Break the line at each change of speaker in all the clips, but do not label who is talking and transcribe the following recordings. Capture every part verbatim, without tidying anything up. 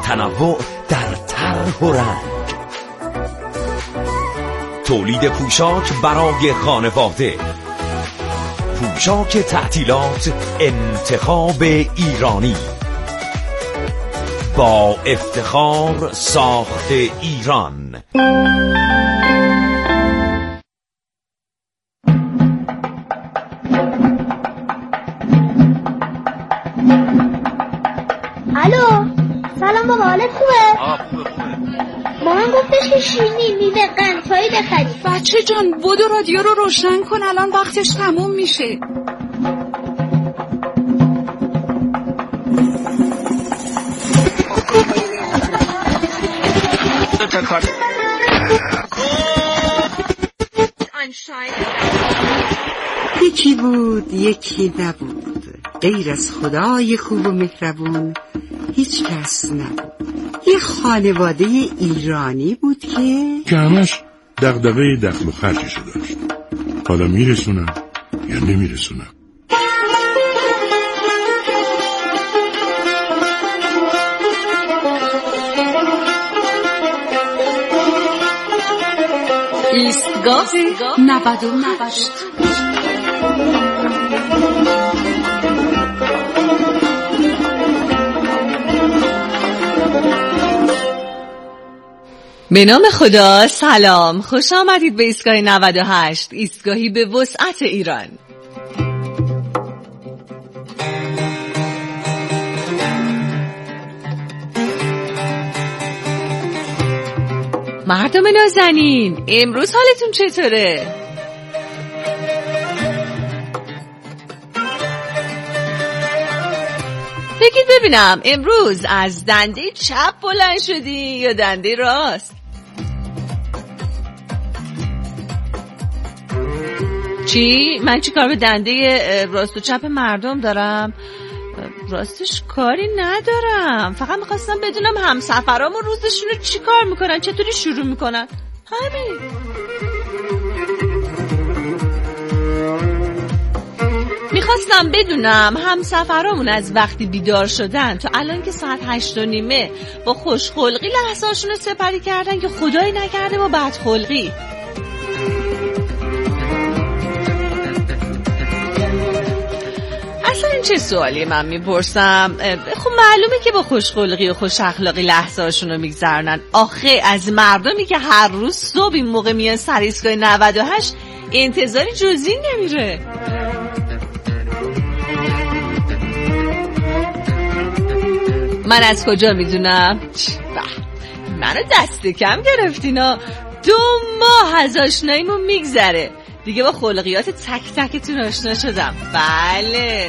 تنوع در طرح و رنگ، تولید پوشاک برای خانواده، پوشاک تعطیلات انتخاب ایرانی، با افتخار ساخت ایران.
الو، سلام بابا، حالت خوبه؟
آه خوبه خوبه.
مامان گفتش که شیرینی میوه قندهایی بخری.
بچه جان بدو رادیو رو روشن کن، الان وقتش تموم میشه.
یکی بود یکی نبود، غیر از خدای خوب و مهربون هیچ کس نبود. یه خانواده ایرانی بود که
که همش دغدغه دخل و خرجشو داشت. حالا میرسونم یا نمیرسونم.
ایستگاه نود و هشت. به نام خدا، سلام، خوش آمدید به ایستگاه نود و هشت، ایستگاهی به وسعت ایران. مردم نازنین، امروز حالتون چطوره؟ بگید ببینم امروز از دنده چپ بلند شدی یا دنده راست؟ چی؟ من چی کار به دنده راست و چپ مردم دارم؟ راستش کاری ندارم، فقط میخواستم بدونم همسفرامون روزشون رو چی کار میکنن، چطوری شروع میکنن، همین. میخواستم بدونم همسفرامون از وقتی بیدار شدن تا الان که ساعت هشت و نیمه با خوشخلقی لحظه‌هاشون رو سپری کردن که خدایی نکرده با بدخلقی. اصلا این چه سوالی من میپرسم؟ خب معلومه که با خوشخلقی و خوش اخلاقی لحظه‌هاشون رو میگذرونن. آخه از مردمی که هر روز صبح این موقع میان سر ایستگاه نود و هشت انتظاری جزئی نمیره. من از کجا میدونم؟ منو دست کم گرفتینا. دو ماه از آشناییمون میگذره دیگه، با خلقیات تک تکتون آشنا شدم. بله،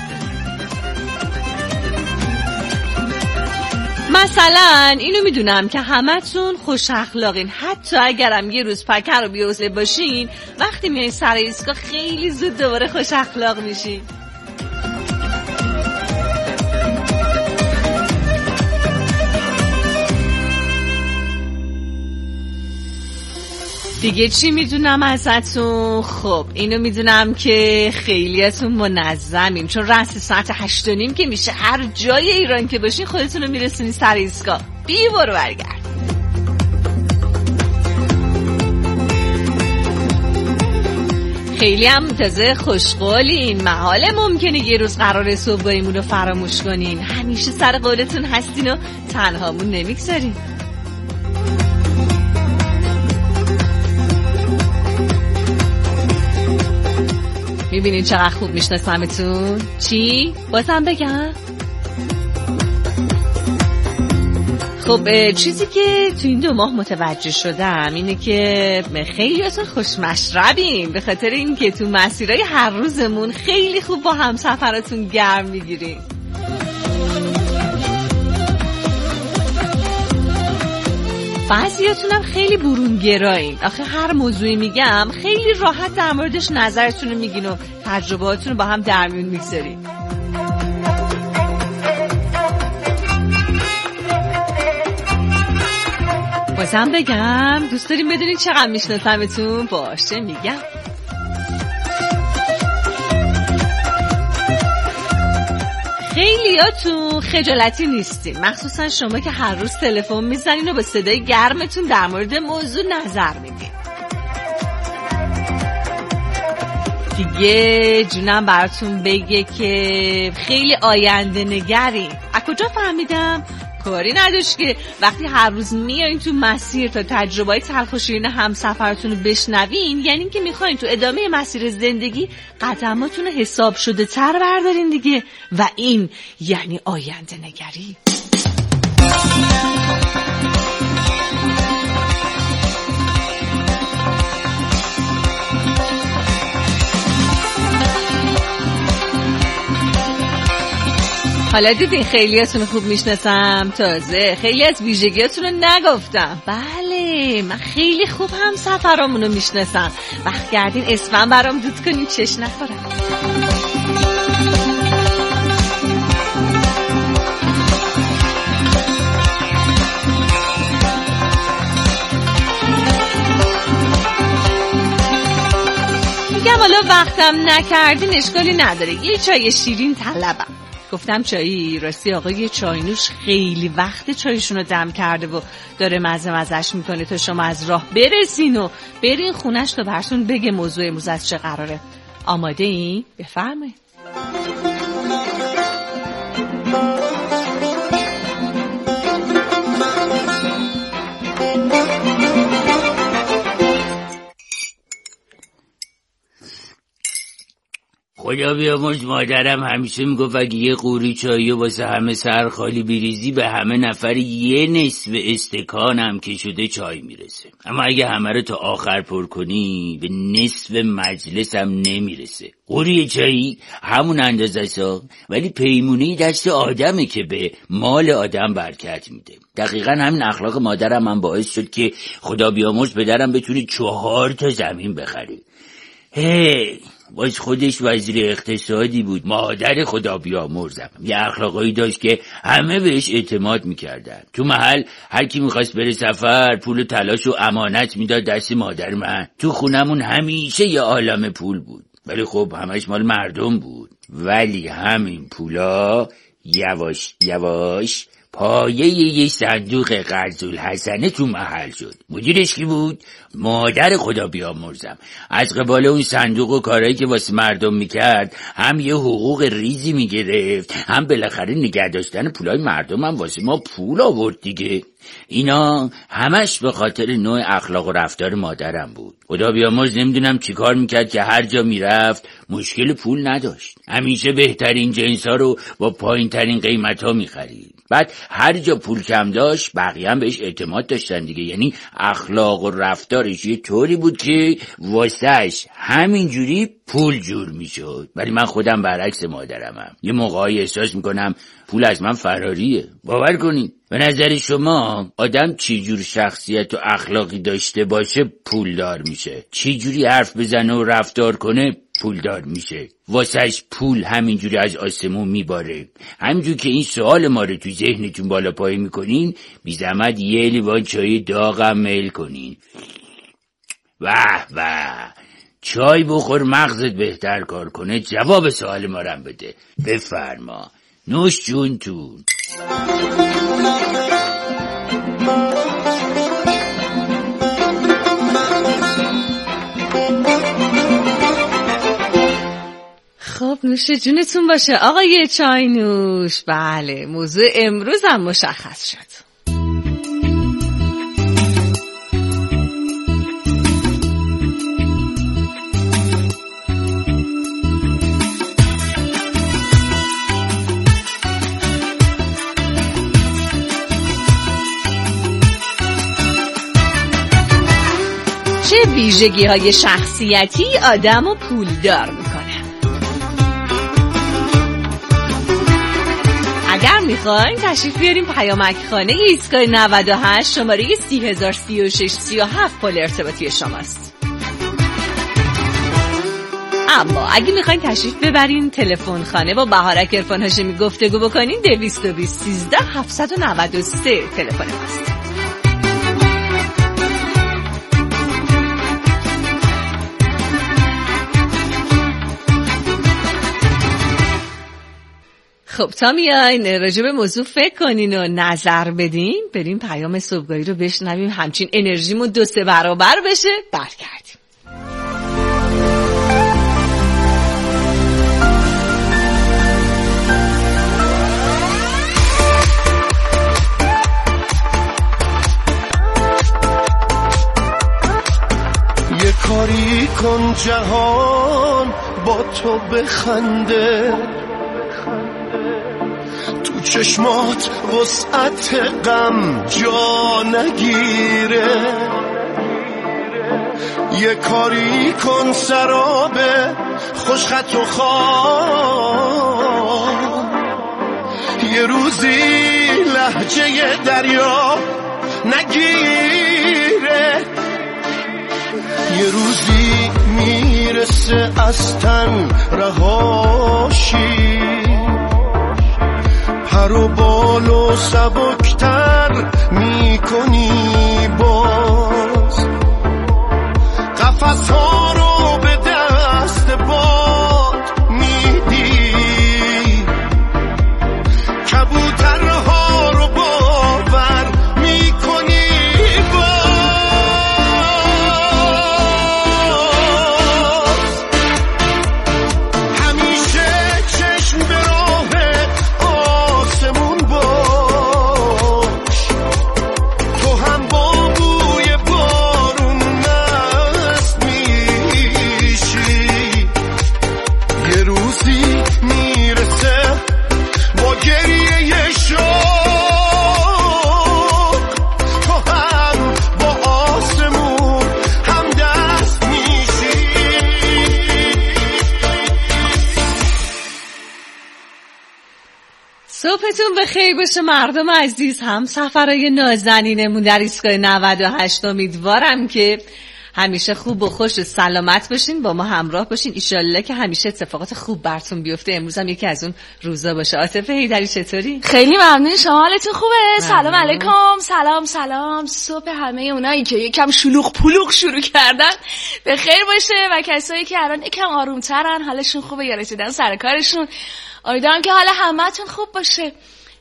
مثلا اینو میدونم که همتون خوش اخلاقین، حتی اگرم یه روز پکر و بی‌حوصله باشین، وقتی میایین سر ایستگاه خیلی زود دوباره خوش اخلاق میشین. دیگه چی میدونم ازتون؟ خب اینو میدونم که خیلیاتون منظمین، چون رأس ساعت هشت و نیم که میشه هر جای ایران که باشین خودتون رو میرسونی سر ایستگاه. بی برو برگرد. خیلی هم تازه خوشقولین، محاله ممکنه یه روز قرار صبحاییمون رو فراموش کنین. همیشه سر قولتون هستین و تنهامون نمیگذارین. میبینین چقدر خوب میشناسمتون؟ چی؟ بازم بگم؟ خب چیزی که تو این دو ماه متوجه شدم اینه که خیلی ازون خوشمشربین، به خاطر این که تو مسیرهای هر روزمون خیلی خوب با همسفراتون گرم میگیرین. بعضیاتونم خیلی برونگرایین. آخه هر موضوعی میگم خیلی راحت در موردش نظرتون رو میگین و تجربهاتون رو با هم در میون میگذارین. بازم بگم دوست داریم بدونین چقدر میشناسمتون؟ باشه میگم. خیلی خیلیاتون خجالتی نیستین، مخصوصا شما که هر روز تلفن میزنین و به صدای گرمتون در مورد موضوع نظر میدین. دیگه جونم براتون بگه که خیلی آینده نگرین. از کجا فهمیدم؟ کاری نداشت که وقتی هر روز میایین تو مسیر تا تجربه‌های تلخ و شیرین همسفرتون رو بشنوین، یعنی که میخواین تو ادامه مسیر زندگی قدماتون رو حساب شده تر بردارین دیگه، و این یعنی آینده نگری. حالا دیدین خیلی هاتون خوب میشناسم، تازه خیلی از ویژگیاتون رو نگفتم. بله من خیلی خوب هم سفرامون رو میشناسم. وقت گردین اسمم برام دود کنین چش نخورم. میگم حالا وقتم نکردین اشکالی نداره، یه چای شیرین طلبم. گفتم چایی، راستی آقای چاینوش خیلی وقت چایشون رو دم کرده و داره مزه مزهش میکنه تا شما از راه برسین و برین خونش تا براتون بگه موضوع امروز از چه قراره. آماده این؟ بفرمایید.
خدا بیامرز مادرم همیشه میگفت اگه یه قوری چایی واسه همه سرخالی بریزی به همه نفر یه نصف استکانم که شده چای میرسه، اما اگه همه رو تا آخر پر کنی به نصف مجلس هم نمیرسه. قوری چایی همون اندازه سا، ولی پیمونی دست آدمه که به مال آدم برکت میده. دقیقا همین اخلاق مادرم هم باعث شد که خدا بیامرز پدرم بتونه چهار تا زمین بخره. هی باز خودش وزیر اقتصادی بود، مادر خدا بیامرزم. یه اخلاقایی داشت که همه بهش اعتماد میکردن. تو محل هر کی میخواست بره سفر پول تلاش و امانت میداد دست مادر من. تو خونمون همیشه یه عالمه پول بود، ولی خب همش مال مردم بود. ولی همین پولا یواش یواش پایه یه صندوق قرض‌الحسنه تو محل شد. مدیرش کی بود؟ مادر خدا بیامرزم. از قبال اون صندوق و کارهایی که واسه مردم میکرد هم یه حقوق ریزی میگرفت، هم بالاخره نگه داشتن پولای مردم هم واسه ما پول آورد دیگه. اینا همش به خاطر نوع اخلاق و رفتار مادرم بود. خدا بیامرز نمیدونم چی کار میکرد که هر جا میرفت مشکل پول نداشت. همیشه بهترین جنسا رو با پایین ترین قیمت ها میخرید. بعد هر جا پول کم داشت بقیه هم بهش اعتماد داشتن دیگه. یعنی اخلاق و رفتارش یه طوری بود که واسهش همینجوری پول جور میشد. ولی من خودم برعکس مادرمم. یه موقعی احساس میکنم پول از من فراریه. باور کنید به نظر شما آدم چی جور شخصیت و اخلاقی داشته باشه پولدار میشه؟ چی جوری حرف بزنه و رفتار کنه پولدار میشه؟ واسهش پول همینجوری از آسمون میباره. همینجور که این سوال ما رو تو ذهنتون بالا پایی میکنین، بی زحمت یه لیوان چای داغم میل کنین. واه واه، چای بخور مغزت بهتر کار کنه. جواب سوال ما رو بده. بفرما، نوش جون تون.
خب نوش جونتون باشه آقای چاینوش. بله موضوع امروز هم مشخص شد. چه ویژگی های شخصیتی آدم رو پولدار میکنه؟ اگر میخواین تشریف بیاریم پیامک خانه ایستگاه نود و هشت شماره سی هزار سی و شش سی و هفت پل ارتباطی شماست. اما اگه میخواین تشریف ببرین تلفن خانه با بهارک عرفان هاشمی گفتگو بکنین دویست و بیست سیزده هفتصد و نود و سه تلفن ماست. خب تا میاین راجع به موضوع فکر کنین و نظر بدین، بریم پیام صبحگاهی رو بشنویم، همچین انرژیمون دو سه برابر بشه. برگردیم.
یه کاری کن جهان با تو بخنده، تو چشمات وسعت غم جا نگیره. یه کاری کن سراب خوشخط و خواب، یه روزی لهجه دریا نگیره. یه روزی میرسه از تن رهاشی، پر و بال و سبکتر میکنی باز، قفس ها رو به دست باد میدی، کبوترها رو باور میکنی باز. همیشه چشم به راه آسمون باش، تو هم با بوی بارون مست میشی. یه روزی میرسه با گریه شوق، تو هم با آسمون هم دست میشی.
صبحتون بخیر باشه مردم عزیز، هم سفرهای نازنینمون در ایستگاه نود و هشت. امیدوارم که همیشه خوب و خوش و سلامت باشین، با ما همراه باشین. ایشالله که همیشه اتفاقات خوب براتون بیفته. امروز هم یکی از اون روزا باشه. عاطفه حیدری چطوری؟
خیلی ممنون، شما حالتون خوبه؟ سلام
ممنون.
علیکم. سلام سلام. صبح همه اونایی که یکم شلوغ پلوغ شروع کردن به خیر باشه و کسایی که الان یکم آرومترن حالشون خوبه یا رسیدن سر کارشون. امیدوارم که حال همتون خوب باشه.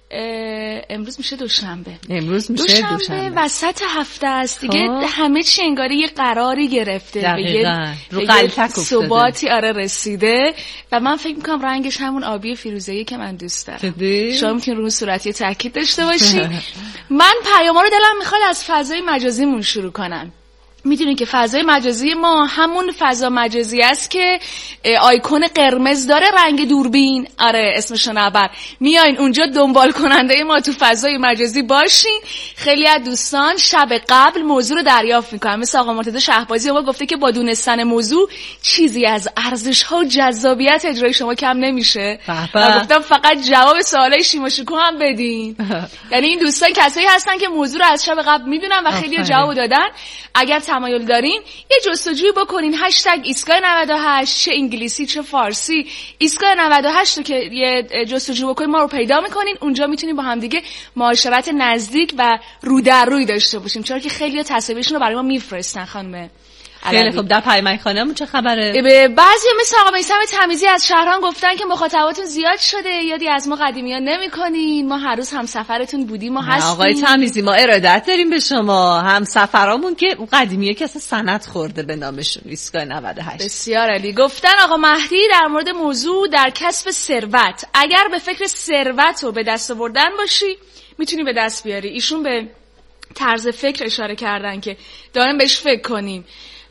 امروز میشه دوشنبه.
امروز میشه
دوشنبه,
دوشنبه.
وسط هفته است دیگه،
خب.
همه چی انگاری یه قراری گرفته،
دقیقاً. رو
به
قلتک
یه
افتاده.
ثباتی آره رسیده و من فکر میکنم رنگش همون آبی فیروزه‌ای که من دوست دارم.
جدی؟
شما میتونید رو اون صورتی تاکید داشته باشید. من پیاما رو دلم میخواد از فضای مجازیمون شروع کنم. میدونید که فضای مجازی ما همون فضا مجازی است که آیکون قرمز داره، رنگ دوربین، آره اسمشو نبر. میاین اونجا دنبال کننده ما تو فضای مجازی باشین. خیلی از دوستان شب قبل موضوع رو دریافت میکنن، مثل آقا مرتضی شهبازی ما گفته که با دونستن موضوع چیزی از ارزش ها و جذابیت اجرای شما کم نمیشه. و گفتم فقط جواب سوالای شیما شکو هم بدین. یعنی این دوستان کسایی هستن که موضوع رو از شب قبل میدونن و خیلی جواب دادن. اگر تمایل دارین یه جستجوی بکنین، هشتگ ایستگاه نود و هشت، چه انگلیسی چه فارسی، ایستگاه نود و هشت رو که یه جستجو بکنین ما رو پیدا میکنین. اونجا میتونیم با هم دیگه معاشرت نزدیک و رو در روی داشته باشیم، چرا که خیلی تصاویرشون رو برای ما میفرستن. خانم
خیلی خب، در پیمای خانم چه خبره؟
به بعضی مثل آقا میثم تمیزی از شهران گفتن که مخاطباتون زیاد شده، یادی از ما قدیمیان نمیکنین، ما هر روز همسفرتون بودیم و هستیم.
آقای تمیزی ما ارادت داریم به شما، همسفرامون که قدیمیه که اصلا سند خورده به نامشون. ایستگاه نود و هشت.
بسیار عالی. گفتن آقا مهدی در مورد موضوع در کسب ثروت، اگر به فکر ثروت رو به دست آوردن باشی میتونی به دست بیاری. ایشون به طرز فکر اشاره کردن که دائم بهش فکر کنیم.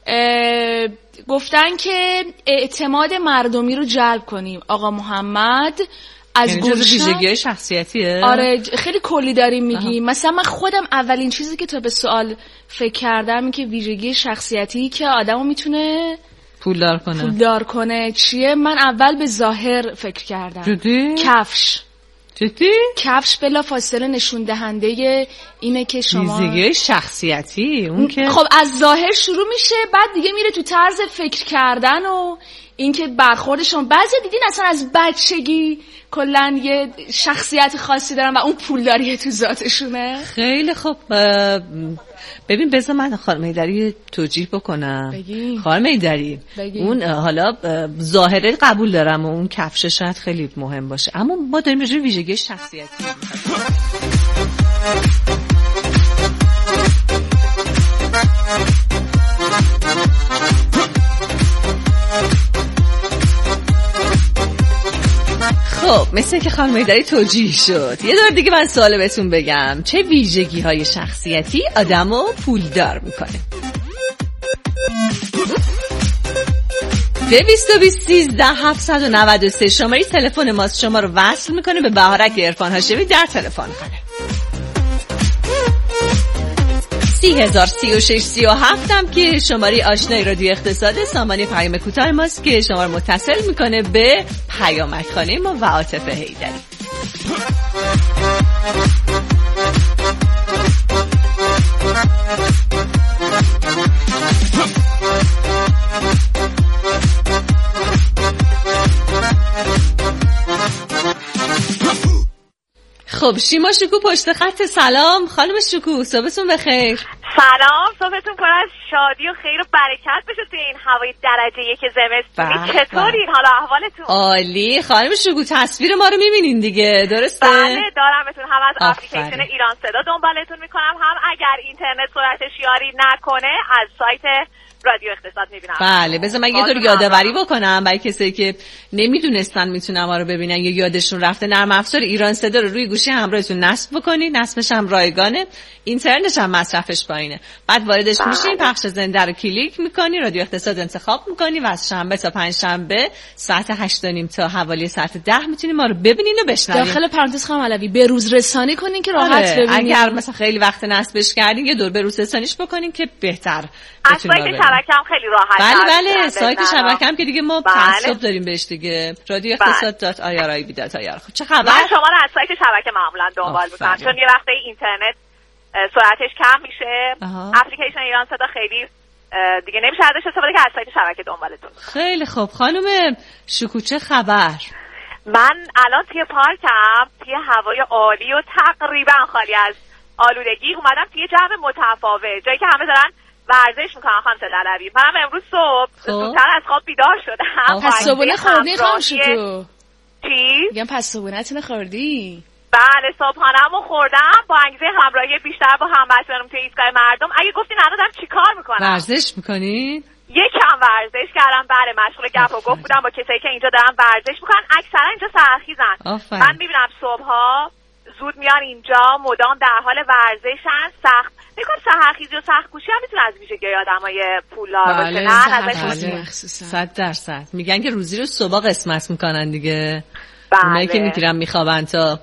گفتن که اعتماد مردمی رو جلب کنیم. آقا محمد از گلشن
ویژگی شخصیتیه.
آره خیلی کلی داریم میگیم. مثلا من خودم اولین چیزی که تا به سوال فکر کردم این که ویژگی شخصیتی که آدمو میتونه
پولدار کنه.
پولدار کنه چیه؟ من اول به ظاهر فکر کردم.
جدی؟
کفش.
جدی؟
کفش بلا فاصله نشون دهنده اینه که شما
ویژگی شخصیتی اون که
خب از ظاهر شروع میشه، بعد دیگه میره تو طرز فکر کردن و اینکه برخوردشون بعضی دیدین اصلا از بچگی کلا یه شخصیت خاصی دارن و اون پولداریه تو ذاتشونه.
خیلی خوب. ببین بذار من خانم ایدری توجیه بکنم.
بگی.
خانم ایدری اون حالا ظاهره قبول دارم و اون کفش شاید خیلی مهم باشه، اما ما داریم راجع به ویژگی شخصیتی خب مثل که خانم ایدری توجیه شد. یه دور دیگه من سوال بهتون بگم، چه ویژگی های شخصیتی آدمو پولدار میکنه؟ دویست و بیست سیزده هفتصد و نود و سه شماره تلفن ماست، شما رو وصل میکنه به بهارک عرفان هاشمی در تلفن خانه. سی هزار سی و شش سی و هفت هم که شماره آشنای رادیو اقتصاد، سامانه پیام کوتاه ماست که شما رو متصل میکنه به پیامک خانه ما و عاطفه حیدری. خب شیما شکو پشت خط. سلام خانم شکو، صبحتون بخیر.
سلام، صبحتون پر از شادی و خیر و برکت بشه توی این هوای درجه یک زمستونی. چطورین؟ حالا احوالتون؟
عالی. خانم شکو تصویر ما رو میبینین دیگه، درسته؟
بله دارمتون. هم از اپلیکیشن ایران صدا دنبالتون میکنم، هم اگر اینترنت سرعتش یاری نکنه از سایت رادیو اقتصاد میبینم.
بله بذار من یه دور یادآوری بکنم برای کسایی که نمیدونستن میتونن ما رو ببینن یا یادشون رفته. نرم افزار ایران صدا رو روی گوشی همراهتون نصب بکنید، نصبش هم رایگانه، اینترنتش هم مصرفش پایینه. بعد واردش میشین، پخش زنده رو کلیک میکنی، رادیو اقتصاد انتخاب میکنی و از شنبه تا پنج شنبه ساعت هشت و نیم تا حوالی ساعت ده میتونید ما رو ببینین و بشنوین.
داخل پرانتز خانم علوی به روز رسانی کنین که راحت ببینین.
اگر مثلا خیلی وقت نصبش کردین یه دور به روز رسانیش بکنین که بهتر
بتونین. شبکه‌ام خیلی راحت.
بله بله سایت شبکه‌ام که دیگه ما تعصب داریم بهش دیگه، رادیو اقتصاد دات آی آر آی بی دات آی آر. خب چه خبر؟
من شما رو از سایت شبکه معمولا دنبال می‌کنم چون یه وقته اینترنت سرعتش کم میشه. اپلیکیشن ایران صدا خیلی دیگه نمیشه ازش استفاده که از سایت شبکه دنبالتون.
خیلی خوب. خانم شکو چه خبر؟
من الان توی پارکم، توی هوای عالی و تقریبا خالی از آلودگی اومدم توی جو متفاوت، جایی که همه دارن ورزش میکنن. خانم علوی منم امروز صبح زودتر از خواب بیدار شدم.
پس صبحونه خوردی خانم شکو؟
چی؟
میگم پس صبحونه‌تون خوردی؟
بله صبحانه‌مو خوردم با انگیزه همراهی بیشتر با هموطنانم توی ایستگاه مردم. اگه گفتین الان دارم چیکار میکنم؟
ورزش میکنی؟
یکم ورزش کردم. بله مشغول گپ و گفت بودم با کسایی که اینجا دارن ورزش میکنن. اکثرا اینجا سرخیزن. من میبینم صبحها زود میان اینجا، مدام در حال ورزشن. سخت میگم سحرخیزی و سخت کوشی هم میتونه از ویژگی آدمای پولدار باشه. نه
ازش صد درصد میگن که روزی رو صبح قسمت میکنن دیگه. بله. اونایی که میگیرن میخوابن تا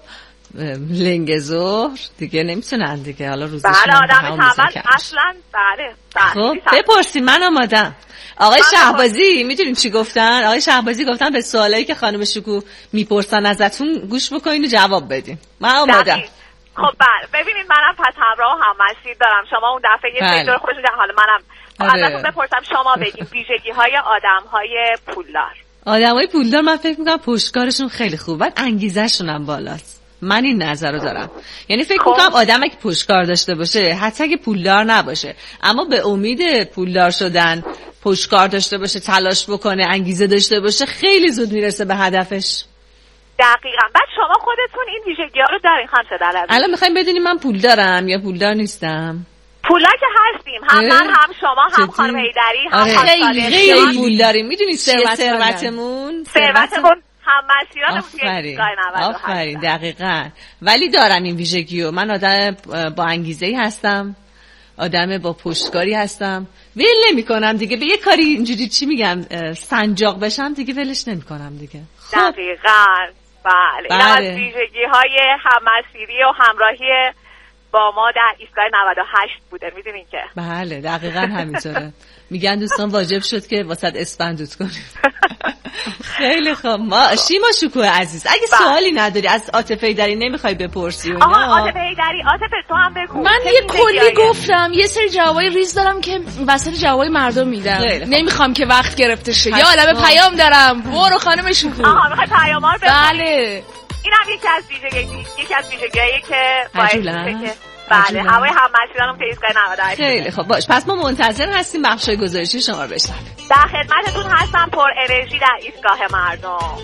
لنگ ظهر دیگه نمیتونن دیگه. حالا روزشون
بله آدم تنبل اصلا. بله
خب بپرسین من آمادم. آقای شهبازی میدونین چی گفتن؟ آقای شهبازی گفتن به سوالایی که خانم شکو میپرسن ازتون گوش بکنین و جواب بدین. من آمادم.
خب بله ببینید منم پس همراه هم مسیر دارم. شما اون دفعه یه
بله.
دور خودشون حالا منم ازتون بپرسم شما بگین ویژگی های آدم های پولدار.
آدم های پولدار من فکر میکنم پشتکارشون خیلی خوبه، انگیزه‌شون هم بالاست. من این نظر رو دارم. یعنی فکر
خب.
میکنم آدمی که پشتکار داشته باشه حتی اگه پولدار نباشه اما به امید پولدار شدن پشتکار داشته باشه، تلاش بکنه، انگیزه داشته باشه، خیلی زود میرسه به هدفش.
دقیقاً. بعد شما خودتون این ویژگی‌ها رو دارین خانم علوی؟
الان میخوایم بدونیم من پولدارم یا پولدار نیستم.
پولدار که هستیم، هم من هم شما هم خانم حیدری هم
آره. خیلی خیلی پول داریم. میدونید
ثروت
ثروتمون
ثروتمون هم مسیرانمون توی ایستگاه نود و هشت.
آفرین دقیقاً. ولی دارم این ویژگیو. من آدم با انگیزه‌ای هستم، آدم با پشتکاری هستم، ول نمی‌کنم دیگه. به یه کاری اینجوری چی میگم سنجاق بشم دیگه ولش نمی‌کنم دیگه.
خب. دقیقاً. بله. این از ویژگی‌های هم‌مسیری و همراهی با ما در ایستگاه نود و هشت بوده. میدونین که
بله دقیقاً همینطوره. میگن دوستان واجب شد که واسط اسپندوت کنیم. خیلی خوب. ما شیما شکوه عزیز، اگه با. سوالی نداری از عاطفه ایدری نمیخوای بپرسی؟
آها عاطفه ایدری، عاطفه تو هم بگو.
من یه کلی گفتم، یه سری جوابای ریز دارم که وسط جوابای مردم میدم، نمیخوام که وقت گرفته شه. یه عالمه پیام دارم، برو خانم شکوه.
آها میخوای پیاما رو بخونی؟
بله.
اینم یکی از ویژگی یکی از ویژگیایی که باید بله هوای هم مسیرانم که ایستگاه نود و هشت.
خیلی خب باش، پس ما منتظر هستیم بخشای گزارشی شما رو بشنویم.
در خدمتتون هستم پر انرژی در ایستگاه مردم.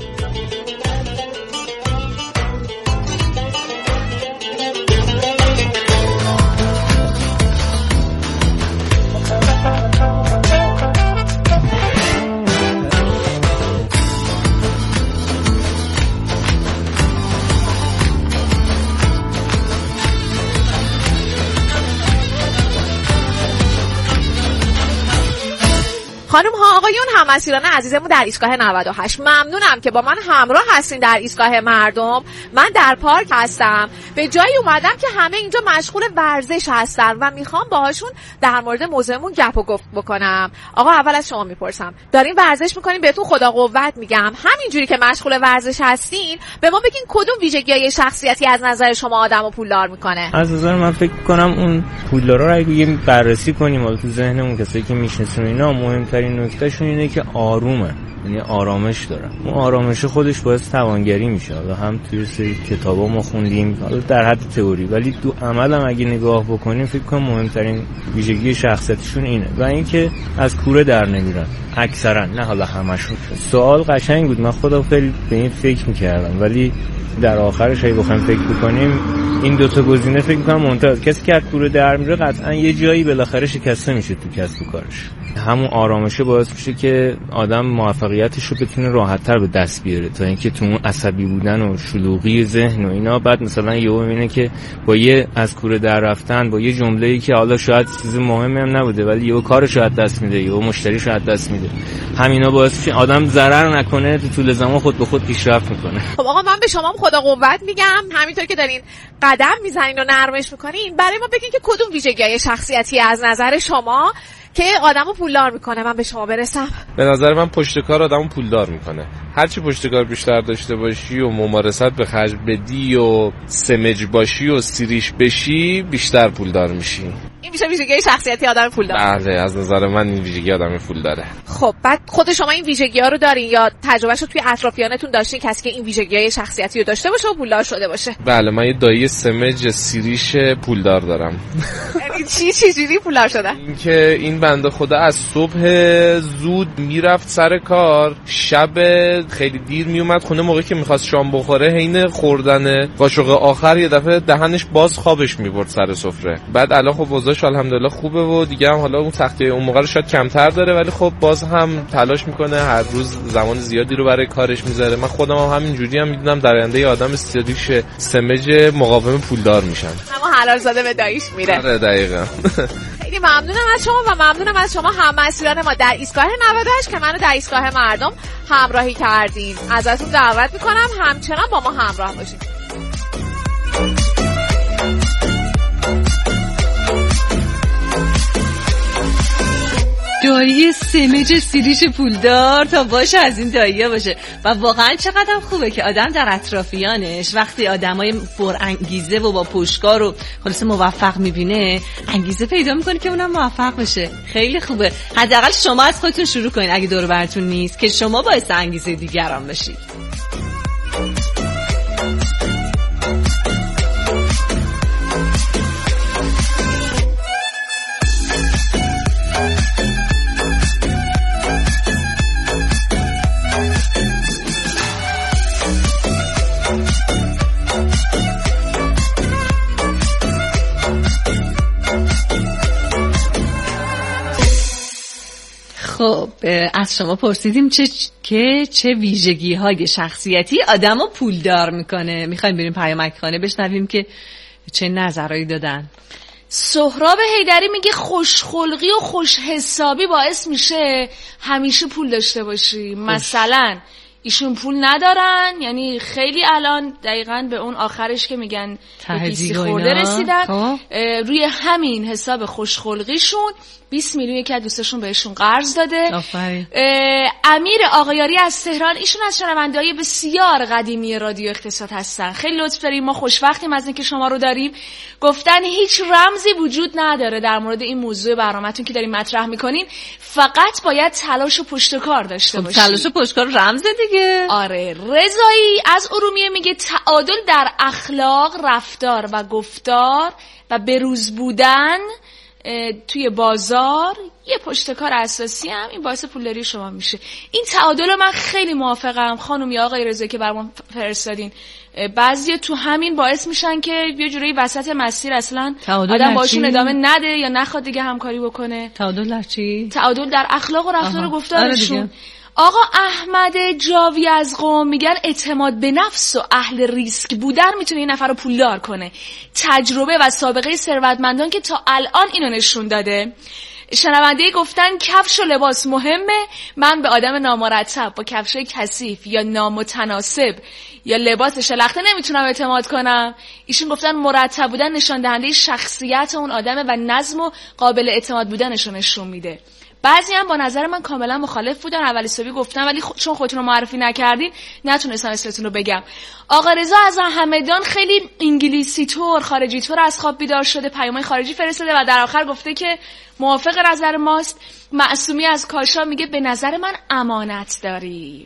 خانم ها آقایون هم‌مسیران عزیزمون در ایستگاه نود و هشت، ممنونم که با من همراه هستین در ایستگاه مردم. من در پارک هستم، به جایی اومدم که همه اینجا مشغول ورزش هستن و میخوام باهاشون در مورد موضوعمون گپ و گفت بکنم. آقا اول از شما میپرسم، دارین ورزش میکنین؟ بهتون خدا قوت میگم. همینجوری که مشغول ورزش هستین به ما بگین کدوم ویژگی‌های شخصیتی از نظر شما آدمو پولدار میکنه؟
از نظر من فکر کنم اون پولدارا رو اگه بررسی کنیم حالا تو ذهنمون کسایی که میشناسیم اینا، مهمترین نکتهشون اینه که آرومه، یعنی آرامش دارن. اون آرامش خودش باعث توانگری میشه. حالا هم توی سری کتابا ما خوندیم، حالا در حد تئوری، ولی تو عمل هم اگه نگاه بکنیم فکر کنم مهمترین ویژگی شخصیتشون اینه. و اینکه از کوره در نمیرن اکثرا، نه حالا همشون. سوال قشنگ بود، من خودم خیلی به این فکر میکردم، ولی در آخرش اگه بخوایم فکر بکنیم این دو تا گزینه فکر می‌کنم منطقه. کسی که از کوره در میره قطعا یه جایی بالاخره شکسته میشه تو کسب و کارش. همون آرامشه باعث میشه که آدم موفقیتش رو بتونه راحت‌تر به دست بیاره تا اینکه تو اون عصبی بودن و شلوغی ذهن و اینا بعد مثلا یهو میبینه که با یه از کوره در رفتن با یه جمله‌ای که حالا شاید چیز مهمی هم نبوده ولی یهو کارش رو از دست میده، یهو مشتریش رو از دست میده. همینا باعث میشه آدم ضرر نکنه، تو طول زمان خود به خود پیشرفت میکنه.
خب آقا من به شما خدا قوت میگم، همینطور که دارین قدم میزنین و نرمش میکنین برای ما بگین که کدوم ویژگی‌های شخصیتی از نظر شما که آدمو پولدار میکنه. من به شما برسم.
به نظر من پشتکار آدمو پولدار میکنه. هرچی پشتکار بیشتر داشته باشی و ممارست به خرج بدی و سمج باشی و سیریش بشی بیشتر پولدار میشی.
این میشه ویژگی شخصیتی آدم پولدار.
بله از نظر من این ویژگی آدم پولداره.
خب بعد خود شما این ویژگی‌ها رو دارین یا تجربهشو توی اطرافیانتون داشتین کسی که این ویژگی‌های شخصیتی رو داشته باشه و پولدار شده باشه؟
بله من یه دایی سمج سیریش پولدار دارم.
یعنی چی چجوری پولدار شدن؟
اینکه این بنده خدا از صبح زود میرفت سر کار، شب خیلی دیر میومد خونه، موقعی که میخواست شام بخوره حین خوردن قاشق آخر یه دفعه دهنش باز خوابش میبرد سر سفره. بعد الان خب وضعش الحمدلله خوبه و دیگه هم حالا اون سختی اون موقع رو شاید کمتر داره ولی خب باز هم تلاش میکنه، هر روز زمان زیادی رو برای کارش میذاره. من خودم هم همین جوری هم میدونم در آینده آدم استریش سمج مقاوم پولدار میشن.
اما حلال زاده به داییش میره.
آره دقیقاً.
خیلی ممنونم از شما و ممنونم از شما هم‌مسیران ما در ایستگاه نود و هشت که منو در ایستگاه مردم همراهی کردین. ازتون دعوت میکنم همچنان با ما همراه باشید.
دایی سمج سیریش پولدار تا باشه از این دایی‌ها باشه. و واقعا چقدر خوبه که آدم در اطرافیانش وقتی آدمای پر انگیزه و با پشتکار و خلاص موفق میبینه انگیزه پیدا میکنه که اونم موفق بشه. خیلی خوبه. حداقل شما از خودتون شروع کنین اگه دور براتون نیست که شما باعث انگیزه دیگران بشید. خب از شما پرسیدیم چه که چه ویژگی های شخصیتی آدمو پولدار میکنه. میخوایم بریم پیامک خانه بشنویم که چه نظرایی دادن.
سهراب حیدری میگه خوشخلقی و خوش حسابی باعث میشه همیشه پول داشته باشی. خوش. مثلا ایشون پول ندارن، یعنی خیلی الان دقیقاً به اون آخرش که میگن بیستی خورده رسیدن. روی همین حساب خوشخلقیشون بیست میلیون یکی از دوستاشون بهشون قرض داده. امیر آقایاری از تهران، ایشون از شنونده‌های بسیار قدیمی رادیو اقتصاد هستن. خیلی لطف داریم، ما خوشوقتیم از اینکه شما رو داریم. گفتن هیچ رمزی وجود نداره در مورد این موضوع برنامه‌تون که داریم مطرح می‌کنین، فقط باید تلاش و پشتکار داشته باشید.
تلاش و پشتکار رمز دیگه.
آره. رضایی از ارومیه میگه تعادل در اخلاق، رفتار و گفتار و بروز بودن توی بازار یه پشتکار اساسی هم این باعث پولداری شما میشه. این تعادل من خیلی موافقم خانم یا آقای رضایی که برام فرستادین. بعضی تو همین باعث میشن که یه جوری وسط مسیر اصلا آدم باشون ادامه نده یا نخواد دیگه همکاری بکنه.
تعادل در چی؟
تعادل در اخلاق و رفتار و گفتارشون. آقا احمد جاوی از قم میگن اعتماد به نفس و اهل ریسک بودن میتونه این نفر رو پولدار کنه. تجربه و سابقه ثروتمندان که تا الان اینو نشون داده. شنونده گفتن کفش و لباس مهمه، من به آدم نامرتب با کفشای کثیف یا نامتناسب یا لباس شلخته نمیتونم اعتماد کنم. ایشون گفتن مرتب بودن نشان دهنده شخصیت اون آدمه و نظم و قابل اعتماد بودنشو نشون میده. بعضی هم با نظر من کاملا مخالف بودن، اولی صبحی گفتم ولی خ... چون خودتون رو معرفی نکردین نتونستم اسمتون رو بگم. آقا رضا از همدان خیلی انگلیسی طور خارجی طور از خواب بیدار شده، پیامای خارجی فرستاده و در آخر گفته که موافق نظر ماست. معصومی از کاشا میگه به نظر من امانت داری.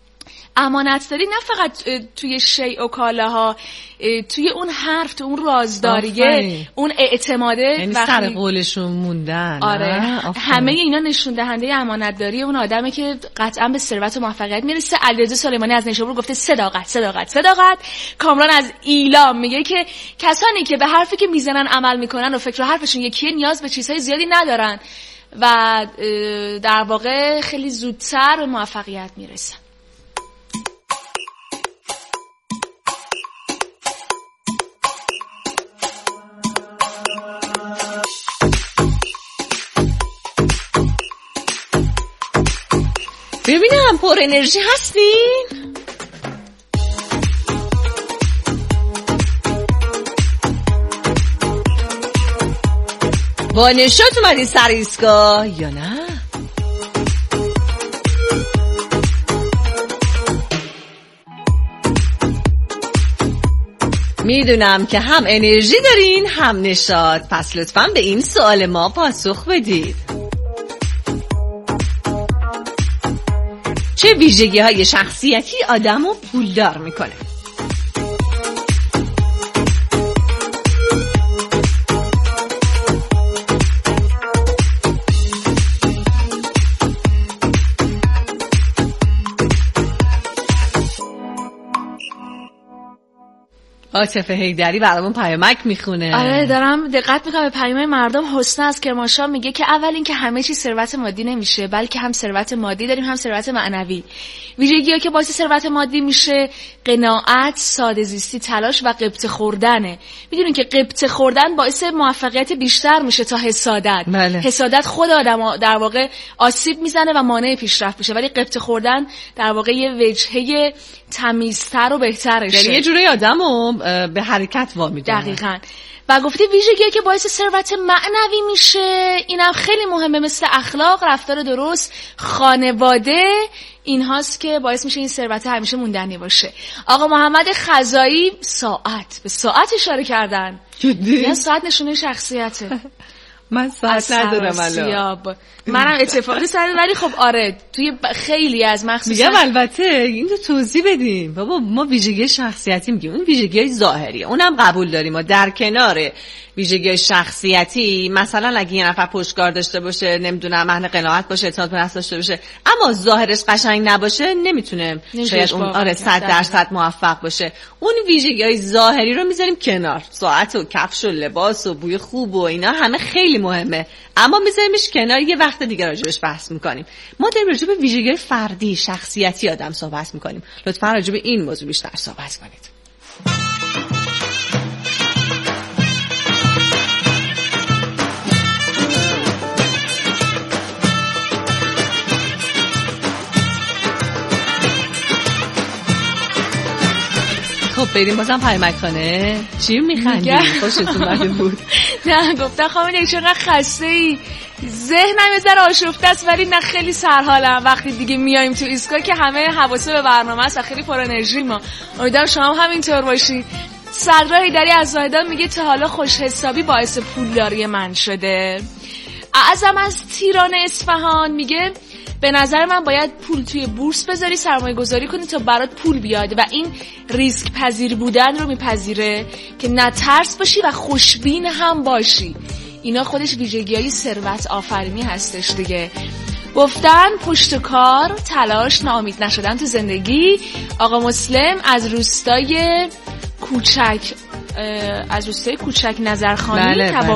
امانت داری نه فقط توی شیء و کالاها، توی اون حرف، تو اون رازداریه، اون اعتماده،
یعنی سر قولشون موندن.
آره همه اینا نشون دهنده امانت داری اون آدمه که قطعا به ثروت و موفقیت میرسه. علیرضا سلیمانی از نیشابور گفته صداقت صداقت صداقت. کامران از ایلام میگه که کسانی که به حرفی که میزنن عمل میکنن و فکر و حرفشون یکیه نیاز به چیزهای زیادی ندارن و در واقع خیلی زودتر به موفقیت میرسن.
ببینم پر انرژی هستین؟ با نشاط اومدین سر ایستگاه یا نه؟ میدونم که هم انرژی دارین هم نشاط، پس لطفاً به این سوال ما پاسخ بدید. چه ویژگی های شخصیتی آدم رو پولدار میکنه؟ عاطفه حیدری برامون پیامک میخونه.
آره دارم دقت میکنم به پیامک مردم. حسنا از کرمانشاه میگه که اول این که همه چی ثروت مادی نمیشه، بلکه هم ثروت مادی داریم هم ثروت معنوی. ویژگی‌ها که باعث ثروت مادی میشه قناعت، ساده زیستی، تلاش و غبطه خوردنه. میدونین که غبطه خوردن باعث موفقیت بیشتر میشه تا حسادت.
بله.
حسادت خود آدم در واقع آسیب میزنه و مانع پیشرفت میشه، ولی غبطه خوردن در واقع یه وجهه تمیزتر و بهترشه.
یعنی یه جوری آدمو به حرکت وامیدونه.
دقیقاً. و گفته ویژگی که باعث ثروت معنوی میشه اینم خیلی مهمه، مثل اخلاق، رفتار درست، خانواده، این هاست که باعث میشه این ثروت همیشه موندنی باشه. آقا محمد خزایی ساعت به ساعت اشاره کردن.
جدی؟
ساعت نشونه شخصیته.
من ساعت ندارم الان.
منم اتفاقی سر ولی خب آره توی خیلی از مخصوصا
میگم البته این رو توضیح بدیم. بابا ما ویژگی شخصیتی میگیم، اون ویژگی ظاهریه، اونم قبول داریم. ما در کنار ویژگی شخصیتی مثلا اگه یه نفر پشتکار داشته باشه، نمیدونم اهل قناعت باشه، اعتماد به نفس داشته باشه، اما ظاهرش قشنگ نباشه، نمیتونه شاید اون آره صد درصد موفق باشه. اون ویژگی‌های ظاهری رو میذاریم کنار. ساعت و کفش و لباس و بوی خوب و اینا همه خیلی مهمه، اما میذاریمش کنار، یه وقت دیگه راجبش بحث میکنیم. ما داریم راجب ویژگی‌های فردی شخصیتی آدم صحبت میکنیم. لطفاً راجب این موضوع بیشتر صحبت کنید. خب بریم بازم پرمکانه. چی میخندی؟ خوشتون اومده بود؟
نه گفتم خانم چقدر خسته ای، ذهنم یه ذره آشفته است ولی نه خیلی سرحالم. وقتی دیگه میایم تو ایستگاه که همه حواسه به برنامه است و خیلی پر انرژی. ما امیدوارم شما هم همینطور باشید. سررا هیدری از زاهدان میگه تا حالا خوش حسابی باعث پولداری من شده. اعظم از تیران اصفهان میگه به نظر من باید پول توی بورس بذاری، سرمایه گذاری کنی تا برات پول بیاد و این ریسک پذیر بودن رو میپذیره که نه ترس باشی و خوشبین هم باشی. اینا خودش ویژگی‌های ثروت آفرینی هستش دیگه. گفتن پشت کار، تلاش، ناامید نشدن تو زندگی. آقا مسلم از روستای کوچک از روستای کوچک نظرخانی. بله، بله.